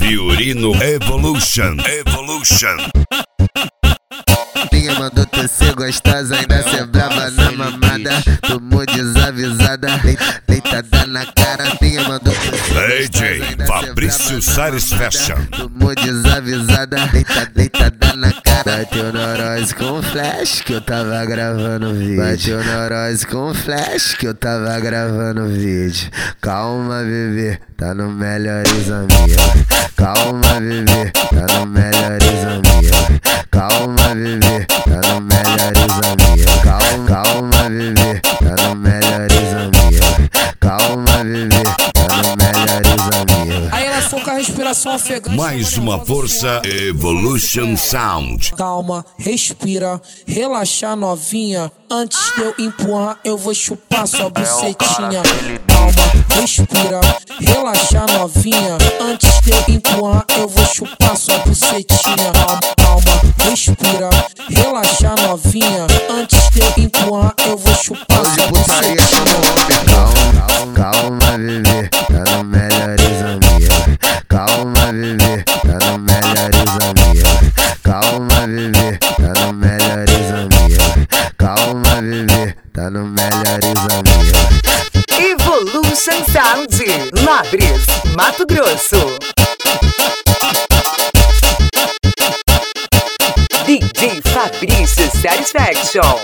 Fiorino Evolution. Minha mandou tecer gostosa, ainda cê brava na mamada. Tomou desavisada, deitada na cara. Minha mandou tecer DJ Fabrício Satisfaction. Tomou desavisada, deitada na cara. Bateu neurose com flash que eu tava gravando vídeo. Bateu neurose com flash que eu tava gravando vídeo. Calma, bebê, tá no melhores amigos. Calma, bebê, tá no melhores amigos. Calma, bebê, tá no melhores amigos. Calma, bebê, tá no melhores amigos. Calma, bebê, tá no melhores amigos. Aí ela foca a respiração ofegante. Mais uma força Evolution Sound. Calma, respira, relaxa novinha. Antes de eu empurrar, eu vou chupar sua bucetinha. Calma, respira, relaxa novinha. Antes de eu empurrar, eu vou chupar sua bucetinha. Calma, respira, relaxa novinha. Antes de eu empurrar, eu vou chupar sua bucetinha. Calma, bebê, tá no melhores amigos. Calma, bebê, tá no melhores amigos. Calma, bebê, tá no melhores amigos. Calma, bebê, tá no melhores amigos. Evolution Sound, Nobres, Mato Grosso. DJ Fabrício Satisfaction.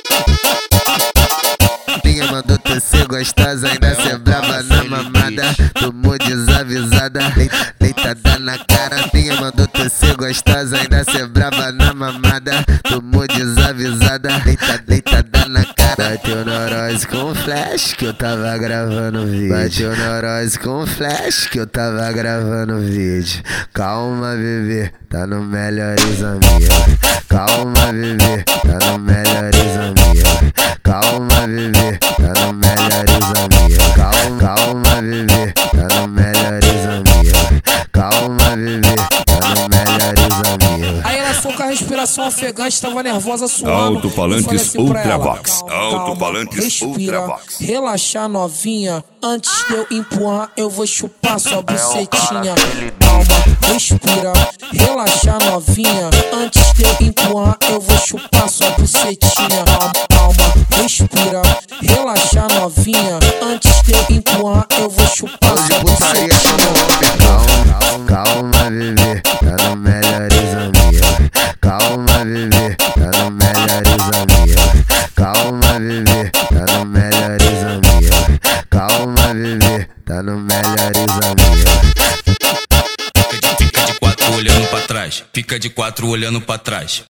Minha mandou tecer gostosa, ainda cê brava na mamada. Tomou desavisada, deitada na cara. Minha mandou tecer gostosa, ainda cê brava na mamada. Tomou desavisada, deitada na cara. Bateu neurose com flash que eu tava gravando vídeo. Bateu neurose com flash que eu tava gravando vídeo. Calma, bebê, tá no melhores amigos. Calma, bebê, tá no melhores amigos. Calma, bebê, tá no melhores amigos. Calma, bebê, tá no melhores amigos. Calma, bebê, tá no melhores amigos. Aí ela foca a respiração ofegante, tava nervosa, suando. Alto-falantes Eu falei assim pra ela, Ultravox. Alto-falantes respira, Ultravox. relaxa novinha. Antes de eu empurrar, eu vou chupar sua bucetinha. Calma, respira, relaxa novinha. Antes de eu empurrar, eu vou chupar sua bucetinha. Calma, respira, relaxa novinha. Antes de eu empurrar, eu vou chupar sua bucetinha. Calma, bebê, tá no melhores amigos. Calma, bebê, tá no melhores amigos. Calma, bebê, tá no melhores amigos. Calma, bebê, tá no melhores amigos. Fica de quatro olhando pra trás. Fica de quatro olhando pra trás.